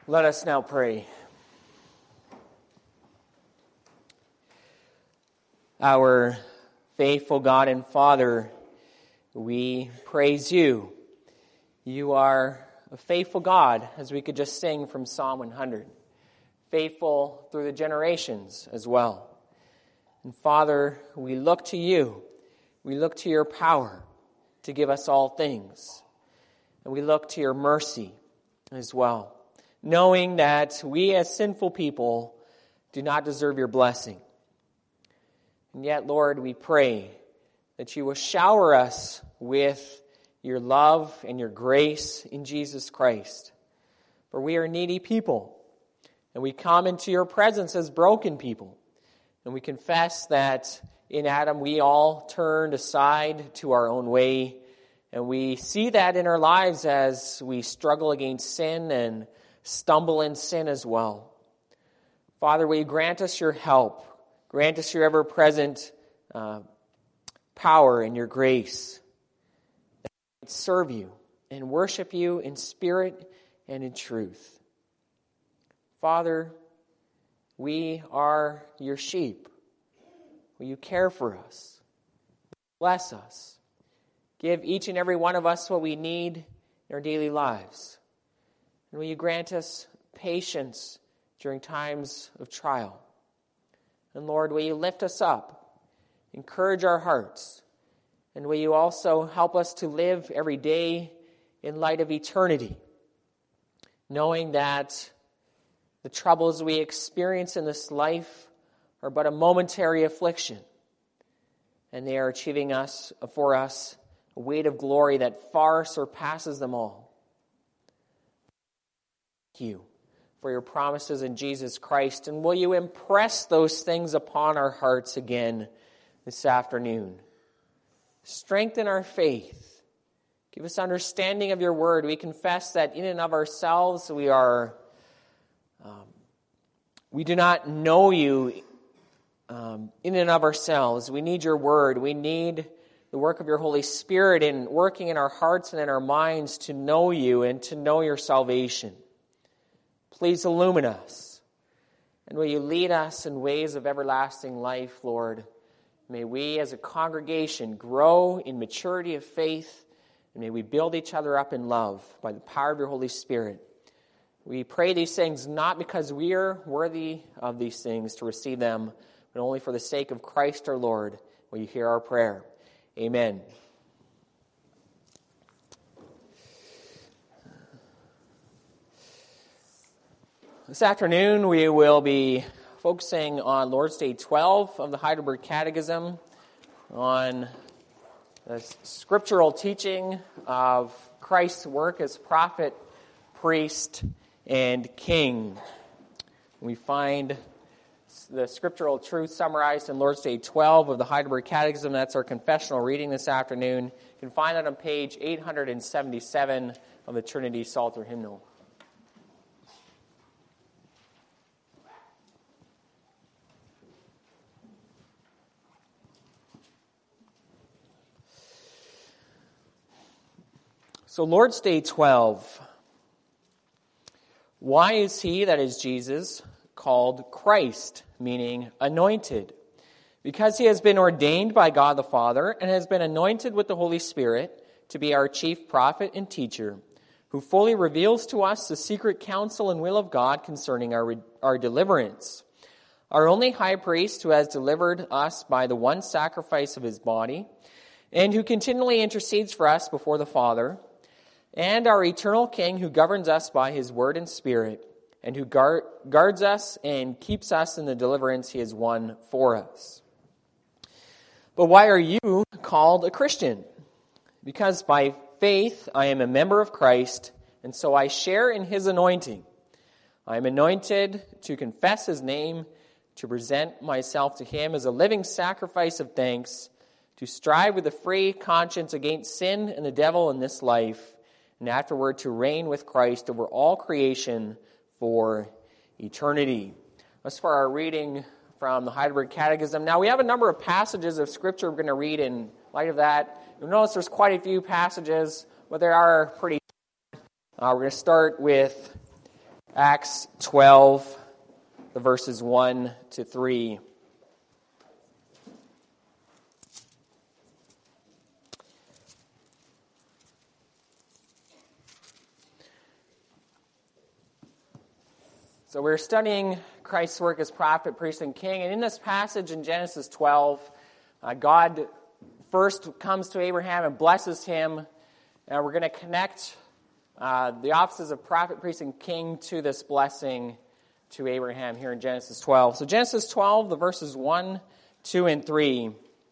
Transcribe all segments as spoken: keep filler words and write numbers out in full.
Let us now pray. Our faithful God and Father, we praise you. You are a faithful God, as we could just sing from Psalm one hundred. Faithful through the generations as well. And Father, we look to you. We look to your power to give us all things. And we look to your mercy as well, knowing that we as sinful people do not deserve your blessing. And yet, Lord, we pray that you will shower us with your love and your grace in Jesus Christ. For we are needy people, and we come into your presence as broken people. And we confess that in Adam we all turned aside to our own way, and we see that in our lives as we struggle against sin and stumble in sin as well. Father, will you grant us your help? Grant us your ever-present uh, power and your grace that we might serve you and worship you in spirit and in truth. Father, we are your sheep. Will you care for us? Bless us. Give each and every one of us what we need in our daily lives. And will you grant us patience during times of trial? And Lord, will you lift us up, encourage our hearts, and will you also help us to live every day in light of eternity, knowing that the troubles we experience in this life are but a momentary affliction, and they are achieving us for us a weight of glory that far surpasses them all. Thank you for your promises in Jesus Christ, and will you impress those things upon our hearts again this afternoon? Strengthen our faith. Give us understanding of your word. We confess that in and of ourselves we are, um, we do not know you um, in and of ourselves. We need your word. We need the work of your Holy Spirit in working in our hearts and in our minds to know you and to know your salvation. Please illumine us. And will you lead us in ways of everlasting life, Lord? May we as a congregation grow in maturity of faith, and may we build each other up in love by the power of your Holy Spirit. We pray these things not because we are worthy of these things to receive them, but only for the sake of Christ our Lord. Will you hear our prayer? Amen. This afternoon we will be focusing on Lord's Day twelve of the Heidelberg Catechism, on the scriptural teaching of Christ's work as prophet, priest, and king. We find the scriptural truth summarized in Lord's Day twelve of the Heidelberg Catechism. That's our confessional reading this afternoon. You can find that on page eight hundred seventy-seven of the Trinity Psalter Hymnal. So Lord's Day twelve. Why is he, that is Jesus, called Christ, meaning anointed? Because he has been ordained by God the Father and has been anointed with the Holy Spirit to be our chief prophet and teacher, who fully reveals to us the secret counsel and will of God concerning our, our deliverance. Our only high priest, who has delivered us by the one sacrifice of his body, and who continually intercedes for us before the Father, and our eternal King, who governs us by his word and spirit, and who guard, guards us and keeps us in the deliverance he has won for us. But why are you called a Christian? Because by faith I am a member of Christ, and so I share in his anointing. I am anointed to confess his name, to present myself to him as a living sacrifice of thanks, to strive with a free conscience against sin and the devil in this life, and afterward to reign with Christ over all creation for eternity. That's for our reading from the Heidelberg Catechism. Now, we have a number of passages of Scripture we're going to read in light of that. You'll notice there's quite a few passages, but they are pretty... Uh, we're going to start with Acts twelve, the verses one to three. So we're studying Christ's work as prophet, priest, and king. And in this passage in Genesis twelve, uh, God first comes to Abraham and blesses him. And we're going to connect uh, the offices of prophet, priest, and king to this blessing to Abraham here in Genesis twelve. So Genesis twelve, the verses one, two, and three.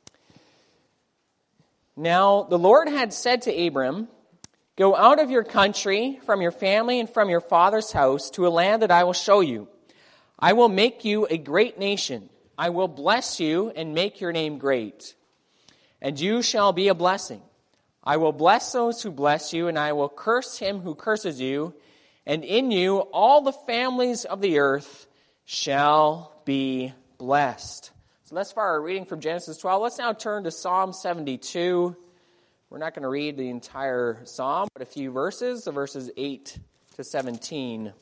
Now the Lord had said to Abram, "Go out of your country, from your family, and from your father's house to a land that I will show you. I will make you a great nation. I will bless you and make your name great. And you shall be a blessing. I will bless those who bless you, and I will curse him who curses you. And in you all the families of the earth shall be blessed." So that's far our reading from Genesis twelve. Let's now turn to Psalm seventy-two. We're not going to read the entire psalm, but a few verses, the verses eight to seventeen.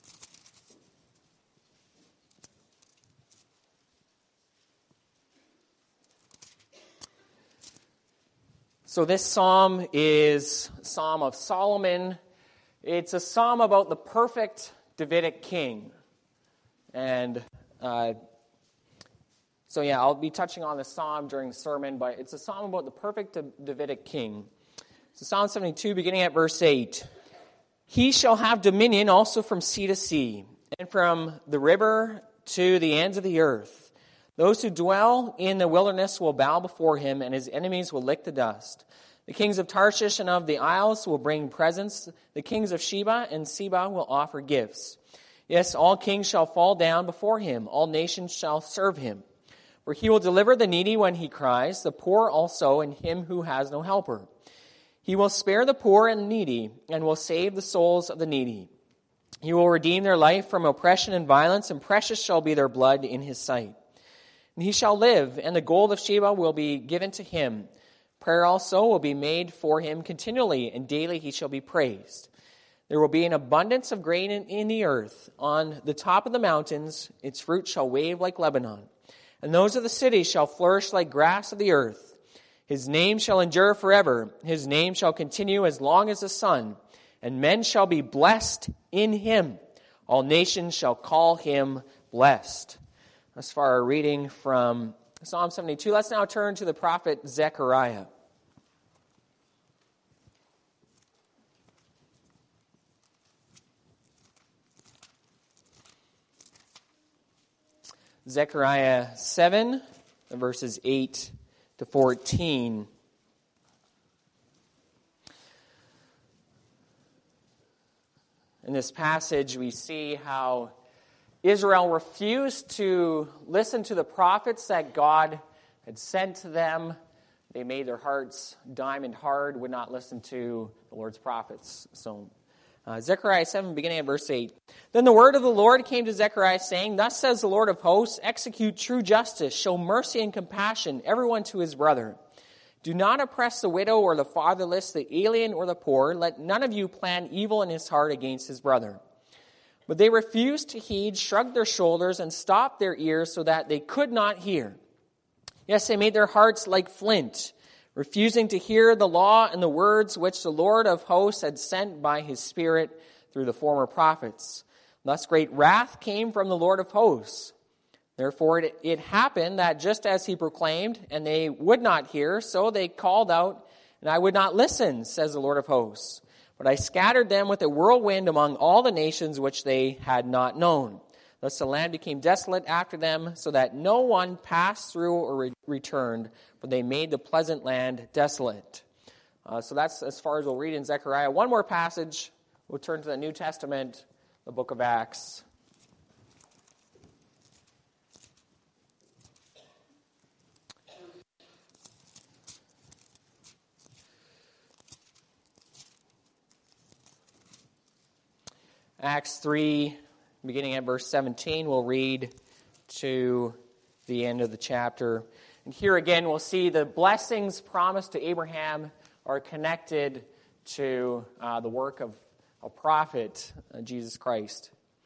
So this psalm is a Psalm of Solomon. It's a psalm about the perfect Davidic king. And uh, so yeah, I'll be touching on the psalm during the sermon, but it's a psalm about the perfect Davidic king. So Psalm seventy-two, beginning at verse eight. "He shall have dominion also from sea to sea, and from the river to the ends of the earth. Those who dwell in the wilderness will bow before him, and his enemies will lick the dust. The kings of Tarshish and of the isles will bring presents. The kings of Sheba and Seba will offer gifts. Yes, all kings shall fall down before him. All nations shall serve him. For he will deliver the needy when he cries, the poor also, and him who has no helper. He will spare the poor and needy, and will save the souls of the needy. He will redeem their life from oppression and violence, and precious shall be their blood in his sight. And he shall live, and the gold of Sheba will be given to him. Prayer also will be made for him continually, and daily he shall be praised. There will be an abundance of grain in, in the earth. On the top of the mountains, its fruit shall wave like Lebanon. And those of the cities shall flourish like grass of the earth. His name shall endure forever. His name shall continue as long as the sun. And men shall be blessed in him. All nations shall call him blessed." As far as our reading from Psalm seventy-two, let's now turn to the prophet Zechariah. Zechariah seven, verses eight to fourteen. In this passage, we see how Israel refused to listen to the prophets that God had sent to them. They made their hearts diamond hard, would not listen to the Lord's prophets. So, uh, Zechariah seven, beginning at verse eight. "Then the word of the Lord came to Zechariah, saying, Thus says the Lord of hosts, execute true justice, show mercy and compassion, everyone to his brother. Do not oppress the widow or the fatherless, the alien or the poor. Let none of you plan evil in his heart against his brother. But they refused to heed, shrugged their shoulders, and stopped their ears so that they could not hear. Yes, they made their hearts like flint, refusing to hear the law and the words which the Lord of hosts had sent by his Spirit through the former prophets. Thus great wrath came from the Lord of hosts. Therefore it, it happened that just as he proclaimed, and they would not hear, so they called out, and I would not listen, says the Lord of hosts. But I scattered them with a whirlwind among all the nations which they had not known. Thus the land became desolate after them, so that no one passed through or re- returned, for they made the pleasant land desolate." Uh, so that's as far as we'll read in Zechariah. One more passage. We'll turn to the New Testament, the book of Acts. Acts three, beginning at verse seventeen, we'll read to the end of the chapter. And here again, we'll see the blessings promised to Abraham are connected to uh, the work of a prophet, uh, Jesus Christ.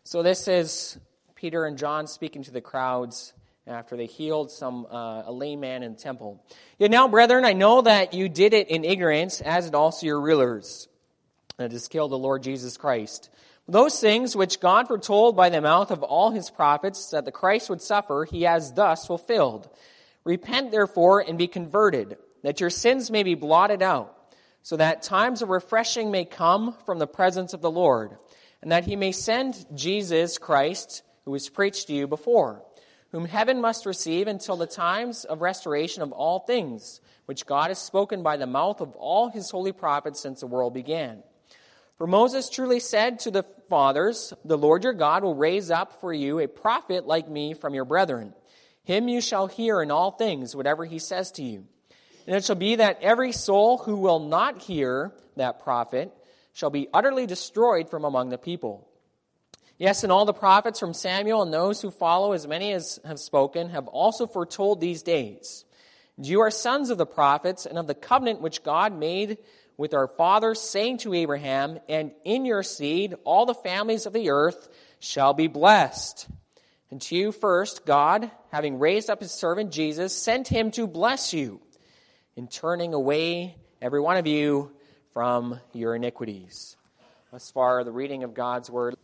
So this is Peter and John speaking to the crowds after they healed some uh, a lame man in the temple. Yet now, brethren, I know that you did it in ignorance, as did also your rulers, that has killed the Lord Jesus Christ. Those things which God foretold by the mouth of all his prophets that the Christ would suffer, he has thus fulfilled. Repent therefore and be converted, that your sins may be blotted out, so that times of refreshing may come from the presence of the Lord, and that he may send Jesus Christ, who was preached to you before, whom heaven must receive until the times of restoration of all things, which God has spoken by the mouth of all his holy prophets since the world began. For Moses truly said to the fathers, the Lord your God will raise up for you a prophet like me from your brethren. Him you shall hear in all things, whatever he says to you. And it shall be that every soul who will not hear that prophet shall be utterly destroyed from among the people. Yes, and all the prophets from Samuel and those who follow, as many as have spoken, have also foretold these days. And you are sons of the prophets and of the covenant which God made with our fathers, saying to Abraham, and in your seed all the families of the earth shall be blessed. And to you first, God, having raised up his servant Jesus, sent him to bless you in turning away every one of you from your iniquities. Thus far, the reading of God's word.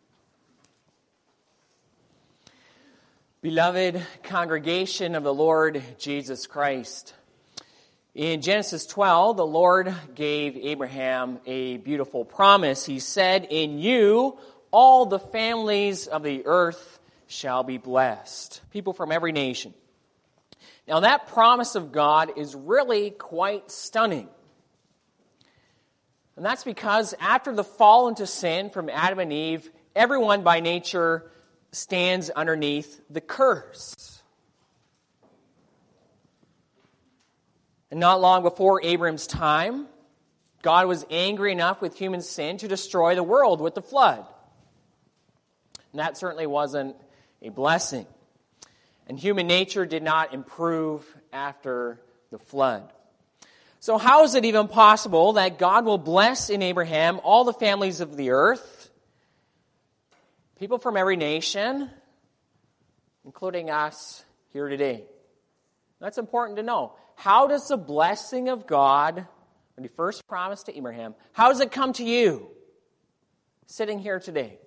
Beloved congregation of the Lord Jesus Christ, in Genesis twelve, the Lord gave Abraham a beautiful promise. He said, in you, all the families of the earth shall be blessed. People from every nation. Now that promise of God is really quite stunning. And that's because after the fall into sin from Adam and Eve, everyone by nature stands underneath the curse. And not long before Abram's time, God was angry enough with human sin to destroy the world with the flood. And that certainly wasn't a blessing. And human nature did not improve after the flood. So how is it even possible that God will bless in Abraham all the families of the earth, people from every nation, including us here today? That's important to know. How does the blessing of God, when he first promised to Abraham, how does it come to you sitting here today?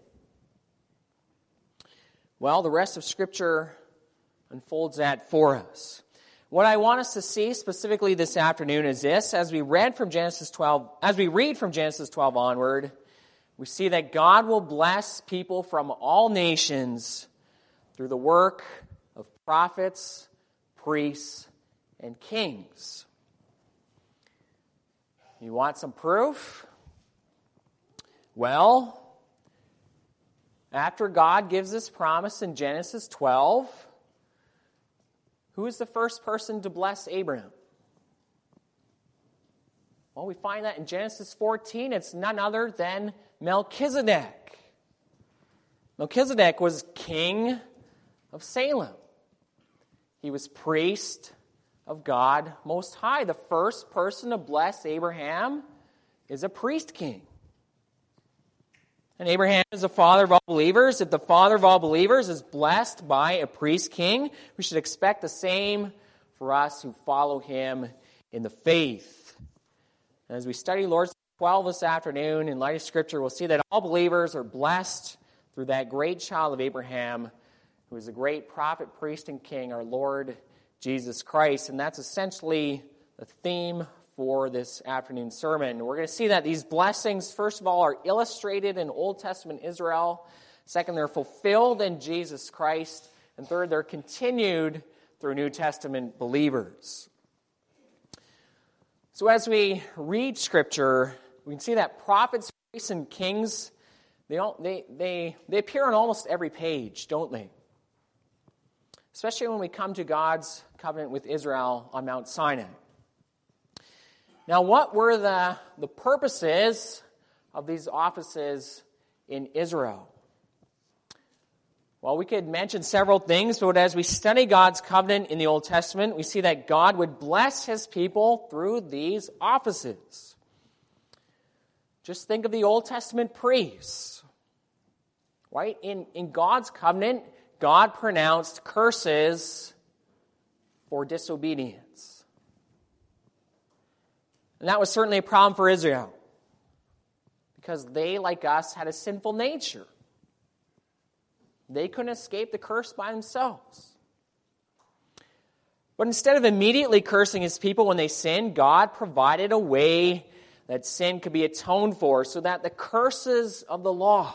Well, the rest of Scripture unfolds that for us. What I want us to see specifically this afternoon is this: as we read from Genesis twelve, as we read from Genesis twelve onward, we see that God will bless people from all nations through the work of prophets, priests, and kings. You want some proof? Well, after God gives this promise in Genesis twelve, who is the first person to bless Abraham? Well, we find that in Genesis fourteen. It's none other than Melchizedek. Melchizedek was king of Salem. He was priest of God Most High. The first person to bless Abraham is a priest king. And Abraham is the father of all believers. If the father of all believers is blessed by a priest king, we should expect the same for us who follow him in the faith. And as we study Lord's twelve this afternoon, in light of Scripture, we'll see that all believers are blessed through that great child of Abraham, who is a great prophet, priest, and king, our Lord Jesus Christ. And that's essentially the theme for this afternoon sermon. We're going to see that these blessings, first of all, are illustrated in Old Testament Israel. Second, they're fulfilled in Jesus Christ. And third, they're continued through New Testament believers. So as we read Scripture, we can see that prophets, priests, and kings, they, all, they, they, they appear on almost every page, don't they? Especially when we come to God's covenant with Israel on Mount Sinai. Now, what were the, the purposes of these offices in Israel? Well, we could mention several things, but as we study God's covenant in the Old Testament, we see that God would bless his people through these offices. Just think of the Old Testament priests. Right? In, in God's covenant, God pronounced curses for disobedience. And that was certainly a problem for Israel, because they, like us, had a sinful nature. They couldn't escape the curse by themselves. But instead of immediately cursing his people when they sinned, God provided a way that sin could be atoned for, so that the curses of the law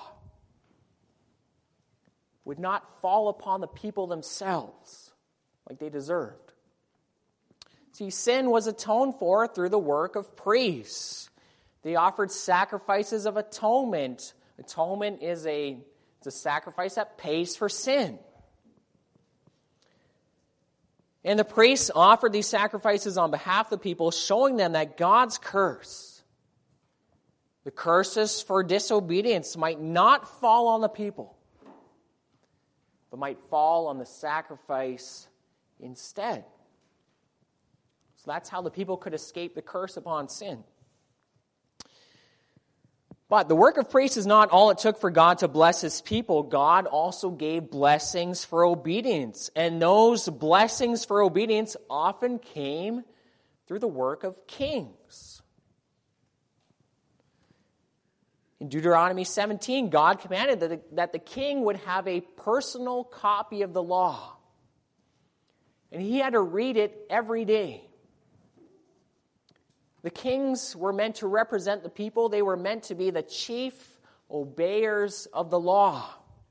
would not fall upon the people themselves like they deserved. See, sin was atoned for through the work of priests. They offered sacrifices of atonement. Atonement is a, it's a sacrifice that pays for sin. And the priests offered these sacrifices on behalf of the people, showing them that God's curse, the curses for disobedience, might not fall on the people, but might fall on the sacrifice instead. So that's how the people could escape the curse upon sin. But the work of priests is not all it took for God to bless his people. God also gave blessings for obedience. And those blessings for obedience often came through the work of kings. In Deuteronomy seventeen, God commanded that the, that the king would have a personal copy of the law. And he had to read it every day. The kings were meant to represent the people. They were meant to be the chief obeyers of the law.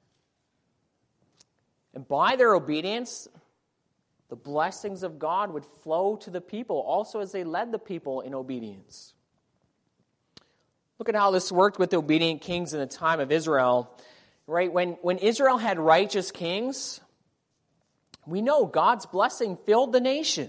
And by their obedience, the blessings of God would flow to the people, also as they led the people in obedience. Look at how this worked with the obedient kings in the time of Israel. Right? When, when Israel had righteous kings, we know God's blessing filled the nation.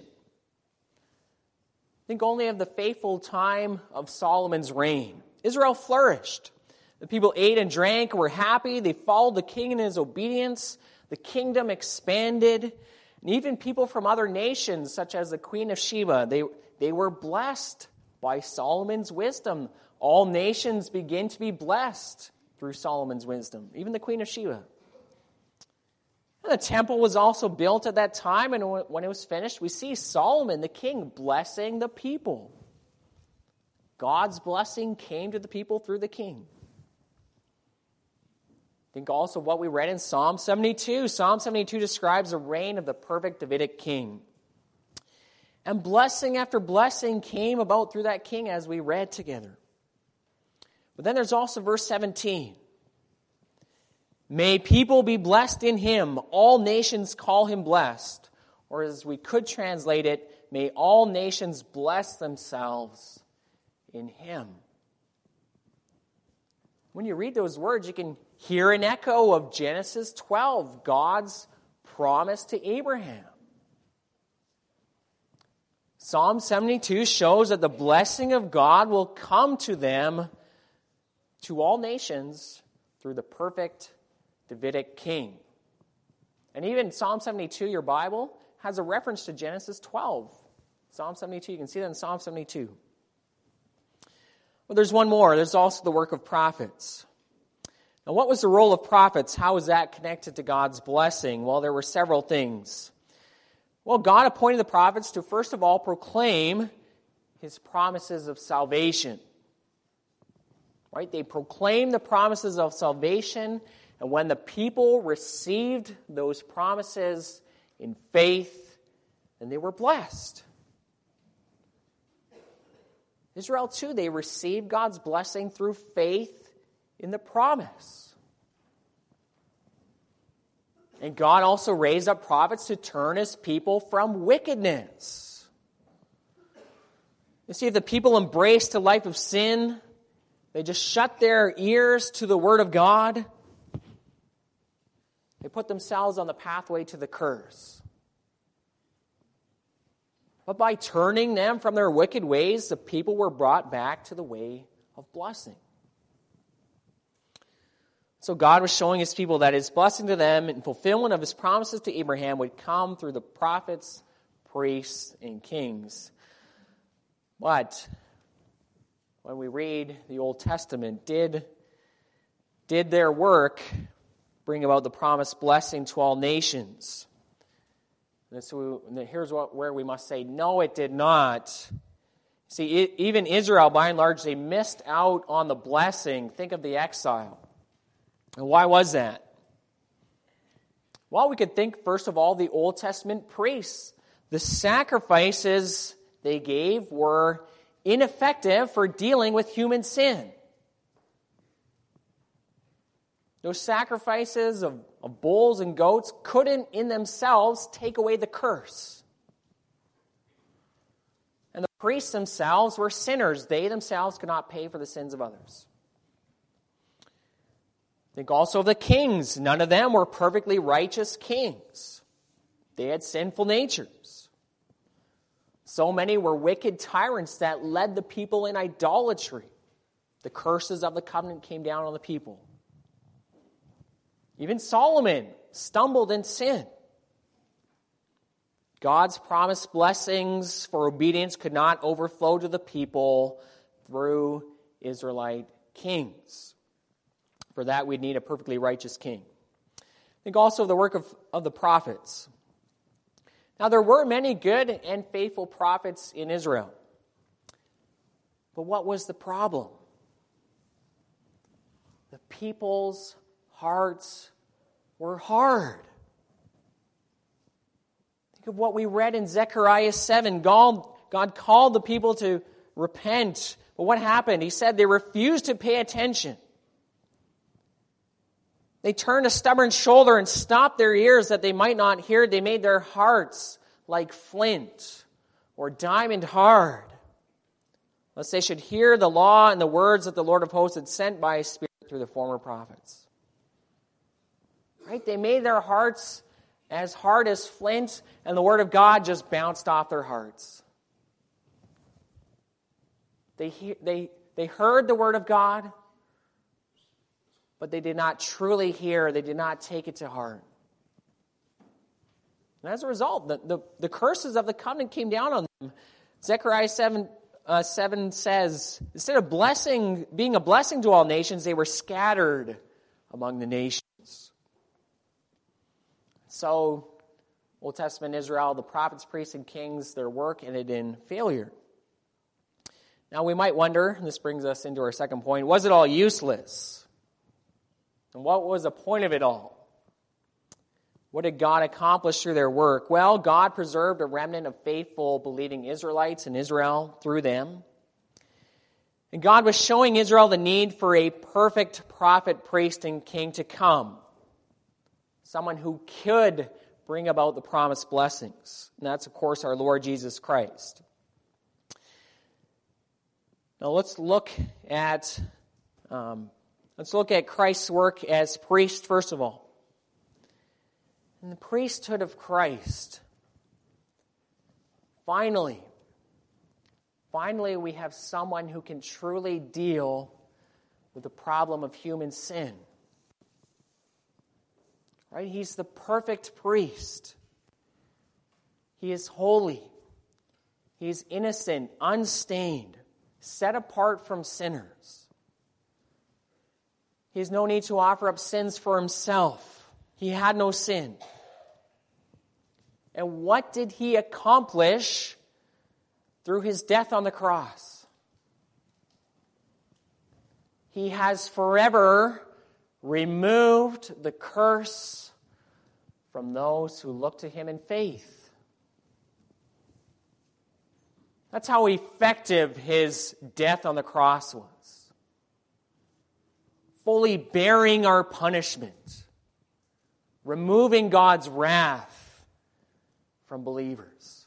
Think only of the faithful time of Solomon's reign. Israel flourished. The people ate and drank, were happy. They followed the king in his obedience. The kingdom expanded. And even people from other nations, such as the Queen of Sheba, they, they were blessed by Solomon's wisdom. All nations begin to be blessed through Solomon's wisdom, even the Queen of Sheba. And the temple was also built at that time, and when it was finished, we see Solomon, the king, blessing the people. God's blessing came to the people through the king. Think also what we read in Psalm seventy-two. Psalm seventy-two describes the reign of the perfect Davidic king. And blessing after blessing came about through that king as we read together. But then there's also verse seventeen. May people be blessed in him. All nations call him blessed. Or as we could translate it, may all nations bless themselves in him. When you read those words, you can hear an echo of Genesis twelve, God's promise to Abraham. Psalm seventy-two shows that the blessing of God will come to them, to all nations, through the perfect Davidic king. And even Psalm seventy-two, your Bible, has a reference to Genesis twelve. Psalm seventy-two, you can see that in Psalm seventy-two. Well, there's one more. There's also the work of prophets. Now, what was the role of prophets? How was that connected to God's blessing? Well, there were several things. Well, God appointed the prophets to, first of all, proclaim his promises of salvation. Right? They proclaimed the promises of salvation. And when the people received those promises in faith, then they were blessed. Israel, too, they received God's blessing through faith in the promise. And God also raised up prophets to turn his people from wickedness. You see, if the people embraced a life of sin, they just shut their ears to the word of God, they put themselves on the pathway to the curse. But by turning them from their wicked ways, the people were brought back to the way of blessing. So God was showing his people that his blessing to them in fulfillment of his promises to Abraham would come through the prophets, priests, and kings. But when we read the Old Testament, did, did their work bring about the promised blessing to all nations. And so we, here's what, where we must say, no, it did not. See, it, even Israel, by and large, they missed out on the blessing. Think of the exile. And why was that? Well, we could think, first of all, the Old Testament priests. The sacrifices they gave were ineffective for dealing with human sin. Those sacrifices of, of bulls and goats couldn't in themselves take away the curse. And the priests themselves were sinners. They themselves could not pay for the sins of others. Think also of the kings. None of them were perfectly righteous kings. They had sinful natures. So many were wicked tyrants that led the people in idolatry. The curses of the covenant came down on the people. Even Solomon stumbled in sin. God's promised blessings for obedience could not overflow to the people through Israelite kings. For that, we'd need a perfectly righteous king. Think also of the work of, of the prophets. Now, there were many good and faithful prophets in Israel. But what was the problem? The people's hearts were hard. Think of what we read in Zechariah seven. God, God called the people to repent. But what happened? He said they refused to pay attention. They turned a stubborn shoulder and stopped their ears that they might not hear. They made their hearts like flint or diamond hard, lest they should hear the law and the words that the Lord of hosts had sent by his Spirit through the former prophets. Right? They made their hearts as hard as flint, and the word of God just bounced off their hearts. They, he- they, they heard the word of God, but they did not truly hear. They did not take it to heart. And as a result, the, the, the curses of the covenant came down on them. Zechariah seven, uh, seven says, instead of blessing, being a blessing to all nations, they were scattered among the nations. So, Old Testament Israel, the prophets, priests, and kings, their work ended in failure. Now we might wonder, and this brings us into our second point, was it all useless? And what was the point of it all? What did God accomplish through their work? Well, God preserved a remnant of faithful, believing Israelites in Israel through them. And God was showing Israel the need for a perfect prophet, priest, and king to come. Someone who could bring about the promised blessings. And that's, of course, our Lord Jesus Christ. Now let's look at... Um, Let's look at Christ's work as priest, first of all. In the priesthood of Christ, finally, finally we have someone who can truly deal with the problem of human sin. Right? He's the perfect priest. He is holy. He is innocent, unstained, set apart from sinners. He has no need to offer up sins for himself. He had no sin. And what did he accomplish through his death on the cross? He has forever removed the curse from those who look to him in faith. That's how effective his death on the cross was. Fully bearing our punishment, removing God's wrath from believers.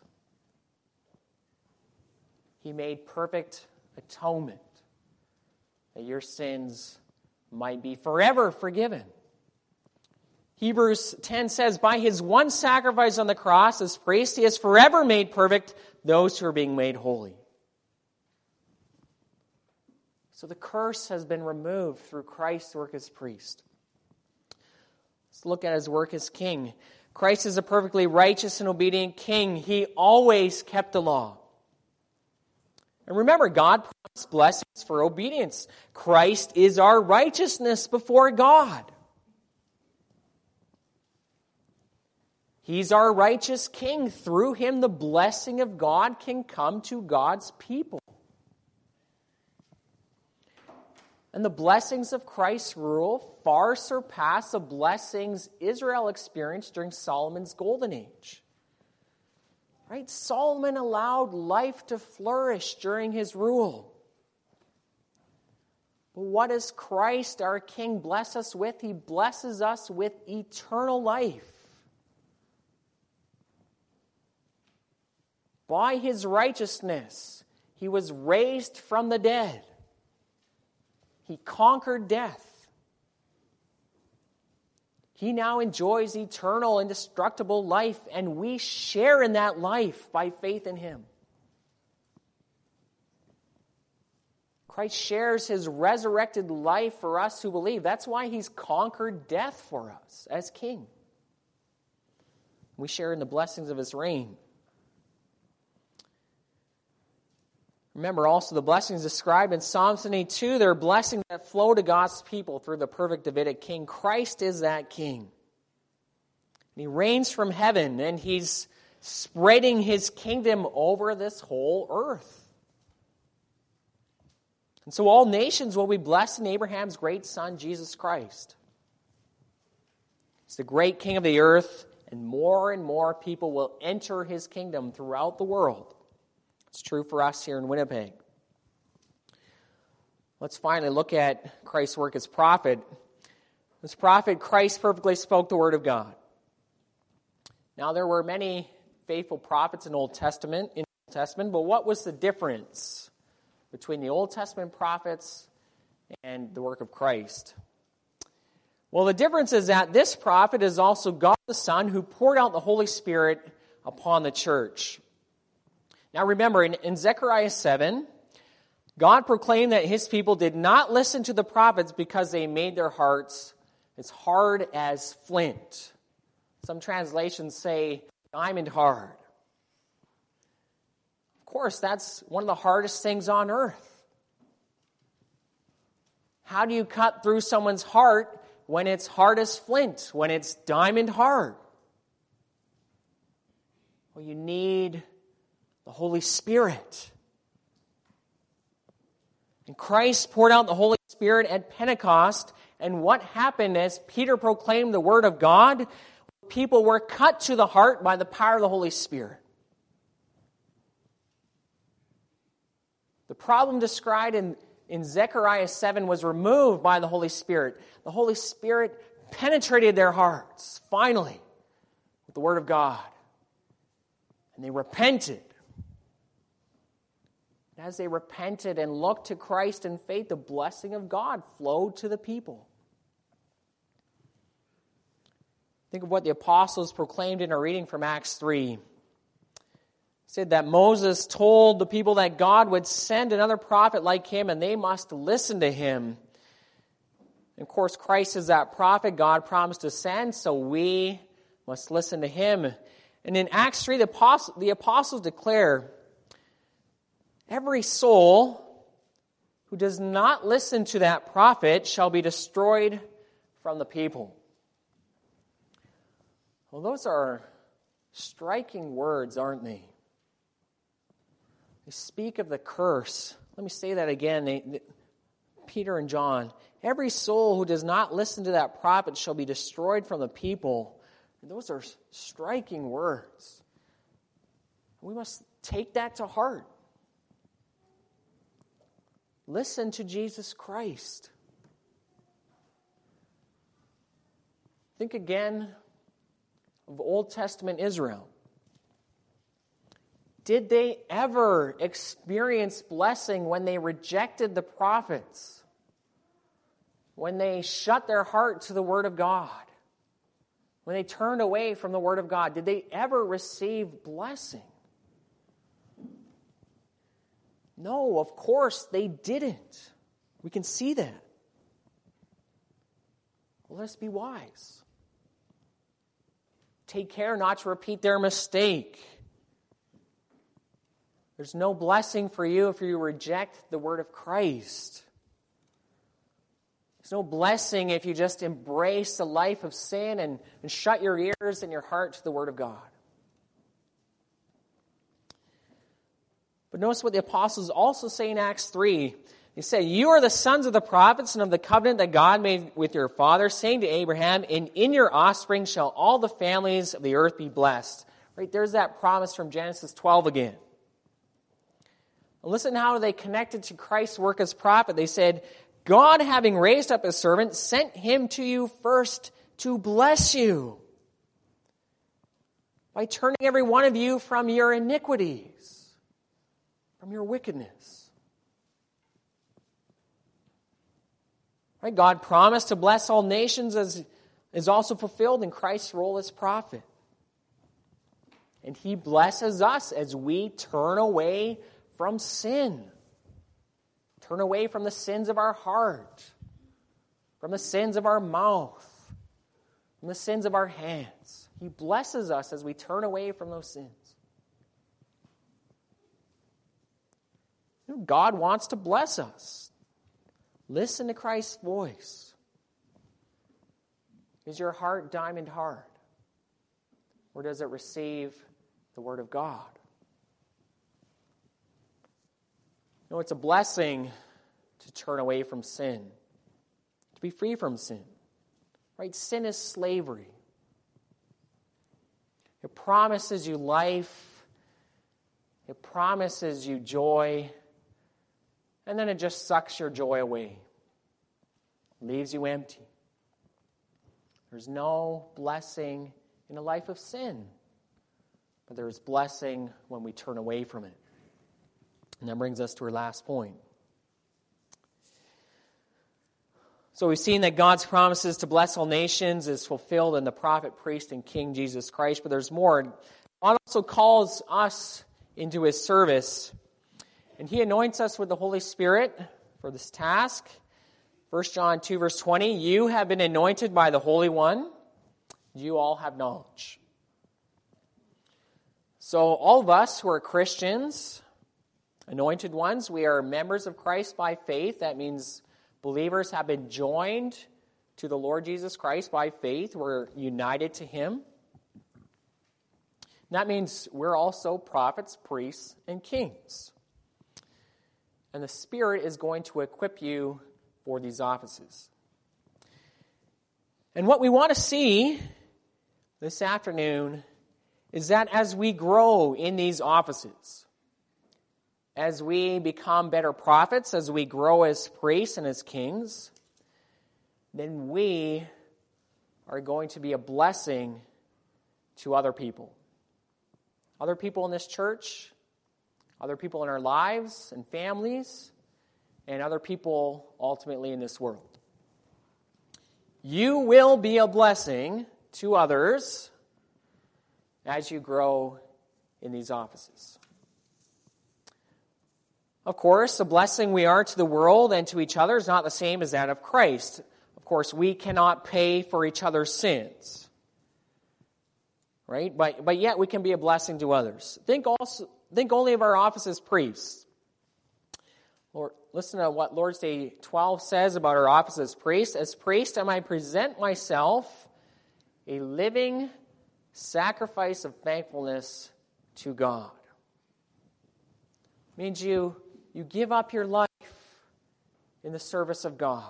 He made perfect atonement that your sins might be forever forgiven. Hebrews ten says, by his one sacrifice on the cross as priest, he has forever made perfect those who are being made holy. So the curse has been removed through Christ's work as priest. Let's look at his work as king. Christ is a perfectly righteous and obedient king. He always kept the law. And remember, God promised blessings for obedience. Christ is our righteousness before God. He's our righteous king. Through him, the blessing of God can come to God's people. And the blessings of Christ's rule far surpass the blessings Israel experienced during Solomon's golden age. Right? Solomon allowed life to flourish during his rule. But what does Christ, our King, bless us with? He blesses us with eternal life. By his righteousness, he was raised from the dead. He conquered death. He now enjoys eternal, indestructible life, and we share in that life by faith in him. Christ shares his resurrected life for us who believe. That's why he's conquered death for us as king. We share in the blessings of his reign. Remember also the blessings described in Psalm seventy-two. They're blessings that flow to God's people through the perfect Davidic king. Christ is that king. And he reigns from heaven, and he's spreading his kingdom over this whole earth. And so all nations will be blessed in Abraham's great son, Jesus Christ. He's the great king of the earth, and more and more people will enter his kingdom throughout the world. It's true for us here in Winnipeg. Let's finally look at Christ's work as prophet. As prophet, Christ perfectly spoke the word of God. Now, there were many faithful prophets in Old Testament, in the Old Testament, but what was the difference between the Old Testament prophets and the work of Christ? Well, the difference is that this prophet is also God the Son who poured out the Holy Spirit upon the church. Now remember, in, in Zechariah seven, God proclaimed that his people did not listen to the prophets because they made their hearts as hard as flint. Some translations say diamond hard. Of course, that's one of the hardest things on earth. How do you cut through someone's heart when it's hard as flint, when it's diamond hard? Well, you need the Holy Spirit. And Christ poured out the Holy Spirit at Pentecost, and what happened as Peter proclaimed the Word of God? People were cut to the heart by the power of the Holy Spirit. The problem described in, in Zechariah seven was removed by the Holy Spirit. The Holy Spirit penetrated their hearts, finally, with the Word of God. And they repented. As they repented and looked to Christ in faith, the blessing of God flowed to the people. Think of what the apostles proclaimed in our reading from Acts three. It said that Moses told the people that God would send another prophet like him, and they must listen to him. And of course, Christ is that prophet God promised to send, so we must listen to him. And in Acts three, the apostles, the apostles declare, every soul who does not listen to that prophet shall be destroyed from the people. Well, those are striking words, aren't they? They speak of the curse. Let me say that again. They, they, Peter and John. Every soul who does not listen to that prophet shall be destroyed from the people. And those are striking words. We must take that to heart. Listen to Jesus Christ. Think again of Old Testament Israel. Did they ever experience blessing when they rejected the prophets? When they shut their heart to the Word of God? When they turned away from the Word of God? Did they ever receive blessing? No, of course they didn't. We can see that. Well, let's be wise. Take care not to repeat their mistake. There's no blessing for you if you reject the word of Christ. There's no blessing if you just embrace a life of sin and, and shut your ears and your heart to the Word of God. But notice what the apostles also say in Acts three. They say, you are the sons of the prophets and of the covenant that God made with your father, saying to Abraham, and in your offspring shall all the families of the earth be blessed. Right, there's that promise from Genesis twelve again. Listen how they connected to Christ's work as prophet. They said, God, having raised up his servant, sent him to you first to bless you by turning every one of you from your iniquities, from your wickedness. Right? God promised to bless all nations as is also fulfilled in Christ's role as prophet. And he blesses us as we turn away from sin. Turn away from the sins of our heart, from the sins of our mouth, from the sins of our hands. He blesses us as we turn away from those sins. You know, God wants to bless us. Listen to Christ's voice. Is your heart diamond hard? Or does it receive the Word of God? No, it's a blessing to turn away from sin, to be free from sin. Right? Sin is slavery. It promises you life. It promises you joy. And then it just sucks your joy away. Leaves you empty. There's no blessing in a life of sin. But there is blessing when we turn away from it. And that brings us to our last point. So we've seen that God's promises to bless all nations is fulfilled in the prophet, priest, and king Jesus Christ. But there's more. God also calls us into his service. And he anoints us with the Holy Spirit for this task. First John two, verse twenty, you have been anointed by the Holy One. You all have knowledge. So all of us who are Christians, anointed ones, we are members of Christ by faith. That means believers have been joined to the Lord Jesus Christ by faith. We're united to him. And that means we're also prophets, priests, and kings. And the Spirit is going to equip you for these offices. And what we want to see this afternoon is that as we grow in these offices, as we become better prophets, as we grow as priests and as kings, then we are going to be a blessing to other people. Other people in this church, other people in our lives and families, and other people ultimately in this world. You will be a blessing to others as you grow in these offices. Of course, the blessing we are to the world and to each other is not the same as that of Christ. Of course, we cannot pay for each other's sins. Right? But, but yet we can be a blessing to others. Think also think only of our office as priests. Lord, listen to what Lord's Day twelve says about our office as priests. As priest, I present myself a living sacrifice of thankfulness to God. It means you, you give up your life in the service of God.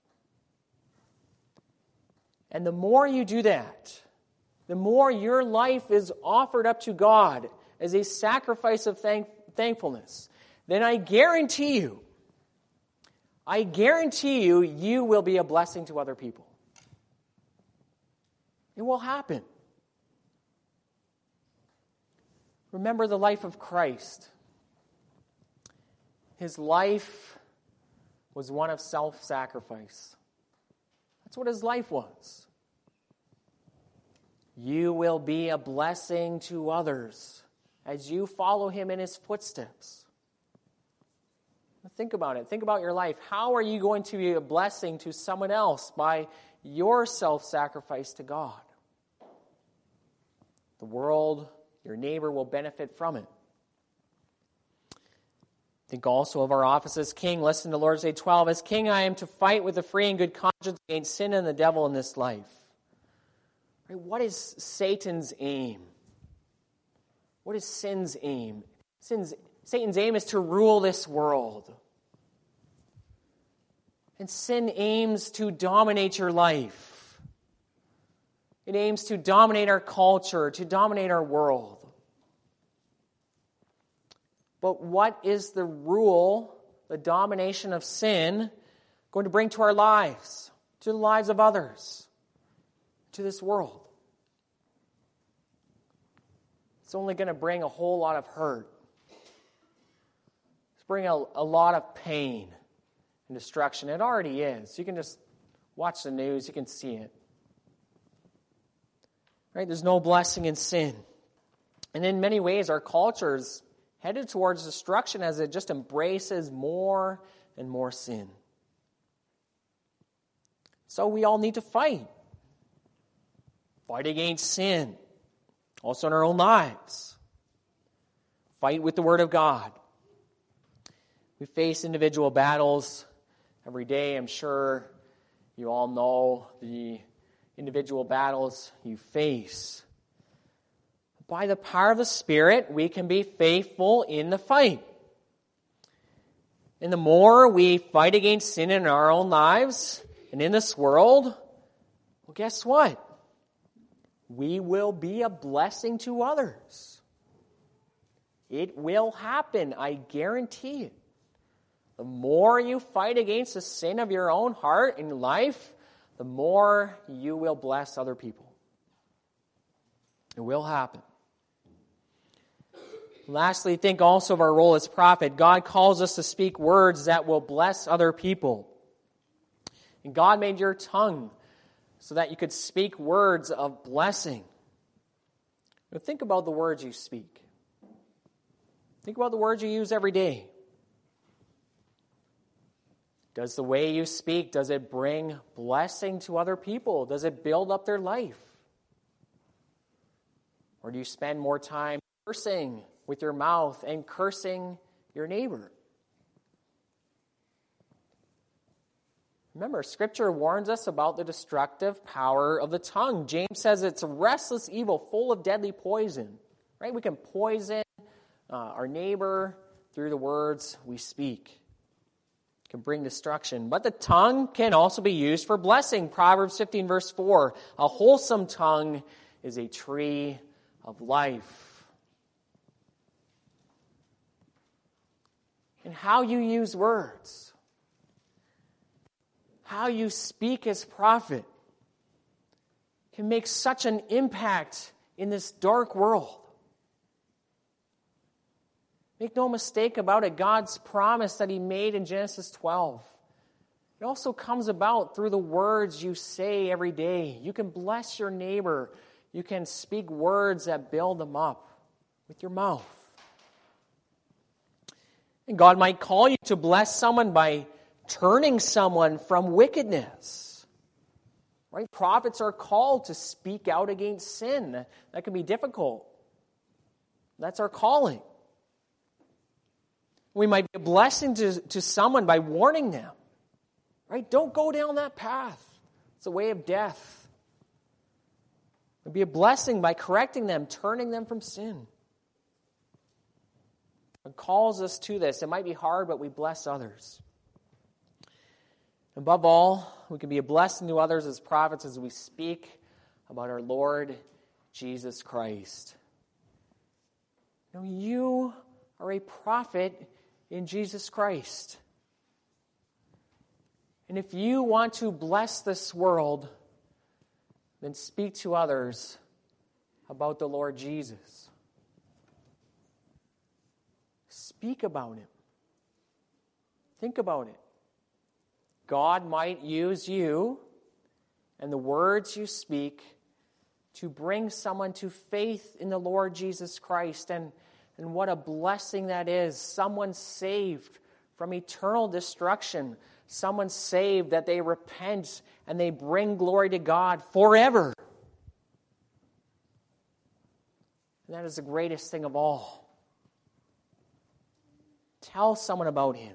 And the more you do that, the more your life is offered up to God as a sacrifice of thank, thankfulness, then I guarantee you, I guarantee you, you will be a blessing to other people. It will happen. Remember the life of Christ. His life was one of self-sacrifice. That's what his life was. You will be a blessing to others as you follow him in his footsteps. Think about it. Think about your life. How are you going to be a blessing to someone else by your self-sacrifice to God? The world, your neighbor will benefit from it. Think also of our office as king. Listen to Lord's Day twelve. As king, I am to fight with a free and good conscience against sin and the devil in this life. Right? What is Satan's aim? What is sin's aim? Sin's, Satan's aim is to rule this world. And sin aims to dominate your life. It aims to dominate our culture, to dominate our world. But what is the rule, the domination of sin, going to bring to our lives, to the lives of others, to this world? It's only going to bring a whole lot of hurt. It's bringing a, a lot of pain and destruction. It already is. You can just watch the news, you can see it. Right? There's no blessing in sin. And in many ways, our culture is headed towards destruction as it just embraces more and more sin. So we all need to fight. Fight against sin. Also in our own lives. Fight with the Word of God. We face individual battles every day. I'm sure you all know the individual battles you face. By the power of the Spirit, we can be faithful in the fight. And the more we fight against sin in our own lives and in this world, well, guess what? We will be a blessing to others. It will happen, I guarantee it. The more you fight against the sin of your own heart and life, the more you will bless other people. It will happen. Lastly, think also of our role as prophet. God calls us to speak words that will bless other people. And God made your tongue so that you could speak words of blessing. Now think about the words you speak. Think about the words you use every day. Does the way you speak, does it bring blessing to other people? Does it build up their life? Or do you spend more time cursing with your mouth and cursing your neighbor? Remember, Scripture warns us about the destructive power of the tongue. James says it's a restless evil full of deadly poison. Right? We can poison uh, our neighbor through the words we speak. It can bring destruction. But the tongue can also be used for blessing. Proverbs fifteen verse four, a wholesome tongue is a tree of life. And how you use words, how you speak as prophet, can make such an impact in this dark world. Make no mistake about it, God's promise that He made in Genesis twelve, it also comes about through the words you say every day. You can bless your neighbor. You can speak words that build them up with your mouth. And God might call you to bless someone by turning someone from wickedness. Right? Prophets are called to speak out against sin. That can be difficult. That's our calling. We might be a blessing to, to someone by warning them. Right? Don't go down that path. It's a way of death. It'd be a blessing by correcting them, turning them from sin. God calls us to this. It might be hard, but we bless others. Above all, we can be a blessing to others as prophets as we speak about our Lord Jesus Christ. Now, you are a prophet in Jesus Christ. And if you want to bless this world, then speak to others about the Lord Jesus. Speak about Him. Think about it. God might use you and the words you speak to bring someone to faith in the Lord Jesus Christ. And, and what a blessing that is. Someone saved from eternal destruction. Someone saved that they repent and they bring glory to God forever. And that is the greatest thing of all. tell someone about him.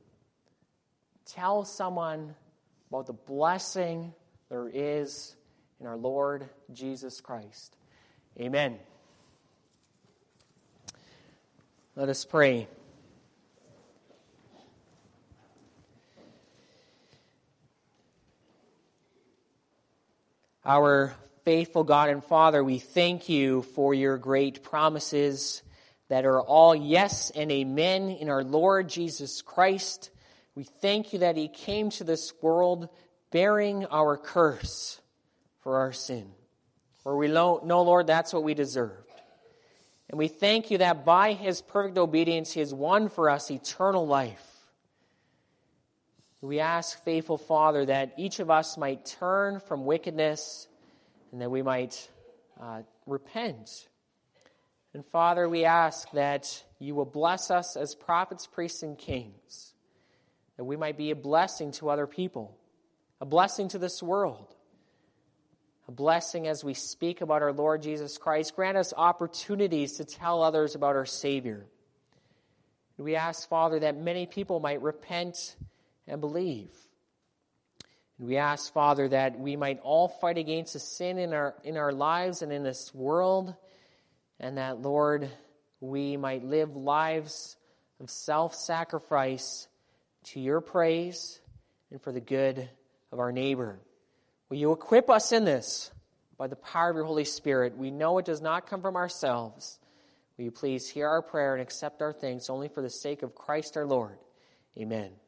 Tell someone about the blessing there is in our Lord Jesus Christ. Amen. Let us pray. Our faithful God and Father, we thank you for your great promises that are all yes and amen in our Lord Jesus Christ. We thank you that he came to this world bearing our curse for our sin. For we know, Lord, that's what we deserved. And we thank you that by his perfect obedience, he has won for us eternal life. We ask, faithful Father, that each of us might turn from wickedness and that we might uh, repent. And Father, we ask that you will bless us as prophets, priests, and kings, that we might be a blessing to other people, a blessing to this world, a blessing as we speak about our Lord Jesus Christ. Grant us opportunities to tell others about our Savior. And we ask, Father, that many people might repent and believe. And we ask, Father, that we might all fight against the sin in our in our lives and in this world, and that, Lord, we might live lives of self-sacrifice to your praise and for the good of our neighbor. Will you equip us in this by the power of your Holy Spirit? We know it does not come from ourselves. Will you please hear our prayer and accept our thanks only for the sake of Christ our Lord? Amen.